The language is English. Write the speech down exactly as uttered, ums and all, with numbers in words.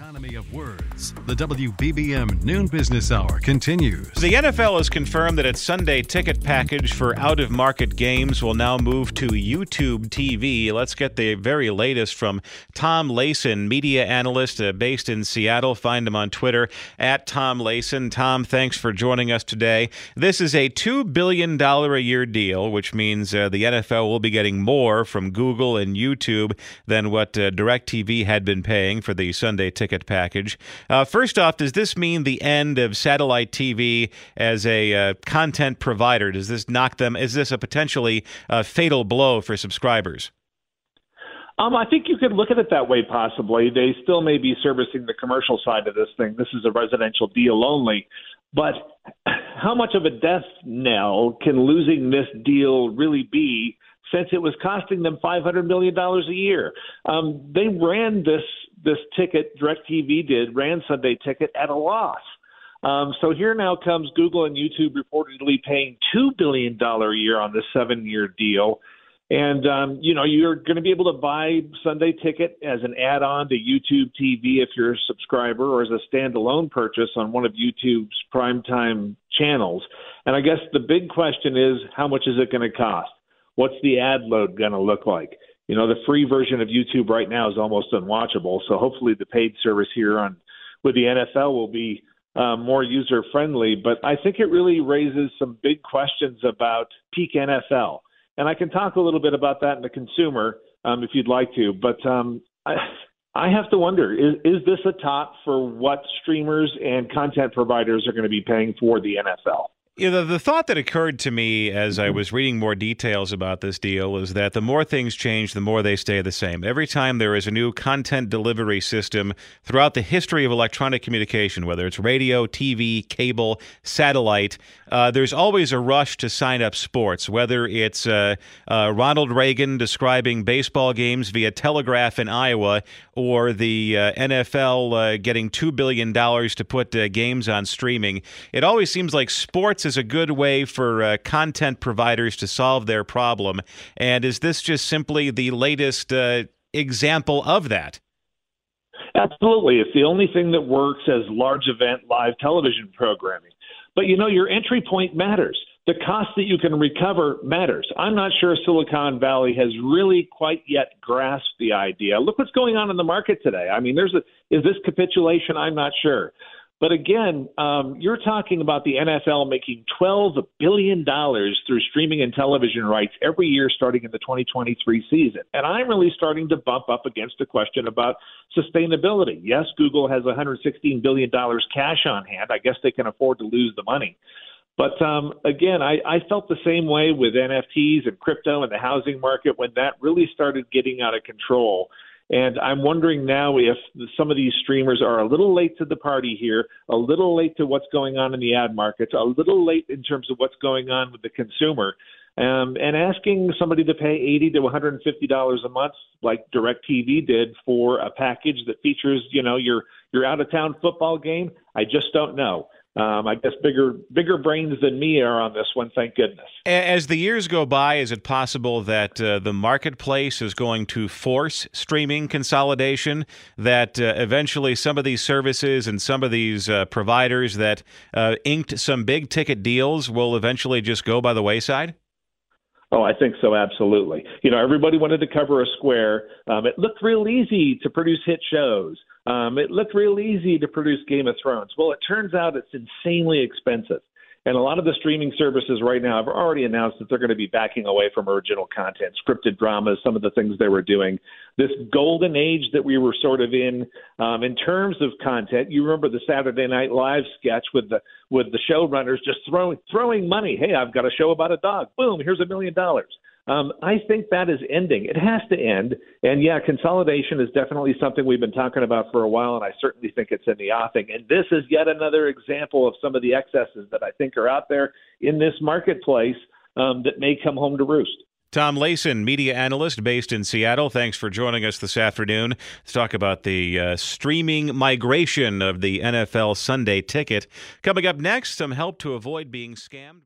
economy of words. The W B B M Noon Business Hour continues. The N F L has confirmed that its Sunday ticket package for out-of-market games will now move to YouTube T V. Let's get the very latest from Tom Layson, media analyst uh, based in Seattle. Find him on Twitter, at Tom Layson. Tom, thanks for joining us today. This is a two billion dollars a year deal, which means uh, the N F L will be getting more from Google and YouTube than what uh, DirecTV had been paying for the Sunday ticket package. Uh, first off, does this mean the end of satellite T V as a uh, content provider? Does this knock them? Is this a potentially uh, fatal blow for subscribers? Um, I think you could look at it that way, possibly. They still may be servicing the commercial side of this thing. This is a residential deal only. But how much of a death knell can losing this deal really be, since it was costing them five hundred million dollars a year? Um, they ran this this ticket, DirecTV did, ran Sunday ticket at a loss. Um, so here now comes Google and YouTube reportedly paying two billion dollars a year on this seven-year deal. And, um, you know, you're going to be able to buy Sunday ticket as an add-on to YouTube T V if you're a subscriber, or as a standalone purchase on one of YouTube's primetime channels. And I guess the big question is, how much is it going to cost? What's the ad load going to look like? You know, the free version of YouTube right now is almost unwatchable. So hopefully the paid service here on with the N F L will be uh, more user-friendly. But I think it really raises some big questions about peak N F L. And I can talk a little bit about that in the consumer um, if you'd like to. But um, I, I have to wonder, is, is this a top for what streamers and content providers are going to be paying for the N F L? You know, the thought that occurred to me as I was reading more details about this deal is that the more things change, the more they stay the same. Every time there is a new content delivery system throughout the history of electronic communication, whether it's radio, T V, cable, satellite, uh, there's always a rush to sign up sports, whether it's uh, uh, Ronald Reagan describing baseball games via telegraph in Iowa, or the uh, N F L uh, getting two billion dollars to put uh, games on streaming. It always seems like sports is a good way for uh, content providers to solve their problem. And is this just simply the latest uh, example of that? Absolutely. It's the only thing that works as large event live television programming. But, you know, your entry point matters. The cost that you can recover matters. I'm not sure Silicon Valley has really quite yet grasped the idea. Look what's going on in the market today. I mean, there's a, is this capitulation? I'm not sure. But again, um, you're talking about the N F L making twelve billion dollars through streaming and television rights every year starting in the twenty twenty-three season. And I'm really starting to bump up against a question about sustainability. Yes, Google has one hundred sixteen billion dollars cash on hand. I guess they can afford to lose the money. But um, again, I, I felt the same way with N F Ts and crypto and the housing market when that really started getting out of control. And I'm wondering now if some of these streamers are a little late to the party here, a little late to what's going on in the ad markets, a little late in terms of what's going on with the consumer, um, and asking somebody to pay eighty to one hundred fifty dollars a month, like DirecTV did, for a package that features, you know, your your out-of-town football game. I just don't know. Um, I guess bigger bigger brains than me are on this one, thank goodness. As the years go by, is it possible that uh, the marketplace is going to force streaming consolidation, that uh, eventually some of these services and some of these uh, providers that uh, inked some big ticket deals will eventually just go by the wayside? Oh, I think so, absolutely. You know, everybody wanted to cover a square. Um, it looked real easy to produce hit shows. Um, it looked real easy to produce Game of Thrones. Well, it turns out it's insanely expensive. And a lot of the streaming services right now have already announced that they're going to be backing away from original content, scripted dramas, some of the things they were doing. This golden age that we were sort of in, um, in terms of content. You remember the Saturday Night Live sketch with the with the showrunners just throwing throwing money. Hey, I've got a show about a dog. Boom, here's a million dollars. Um, I think that is ending. It has to end. And, yeah, consolidation is definitely something we've been talking about for a while, and I certainly think it's in the offing. And this is yet another example of some of the excesses that I think are out there in this marketplace um, that may come home to roost. Tom Layson, media analyst based in Seattle, thanks for joining us this afternoon. Let's talk about the uh, streaming migration of the N F L Sunday ticket. Coming up next, some help to avoid being scammed.